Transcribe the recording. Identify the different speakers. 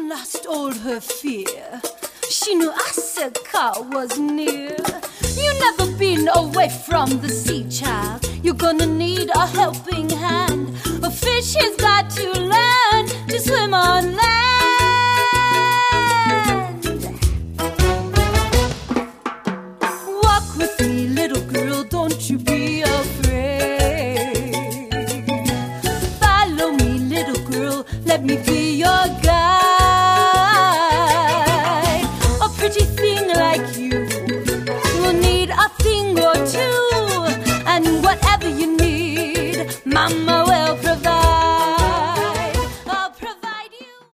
Speaker 1: lost all her fear. She knew Asuka was near. You never been away from the sea, child. You're gonna need a helping hand. A fish has got to learn to swim on land. Walk with me, little girl, don't you be afraid. Follow me, little girl, let me be your guide. A pretty thing like you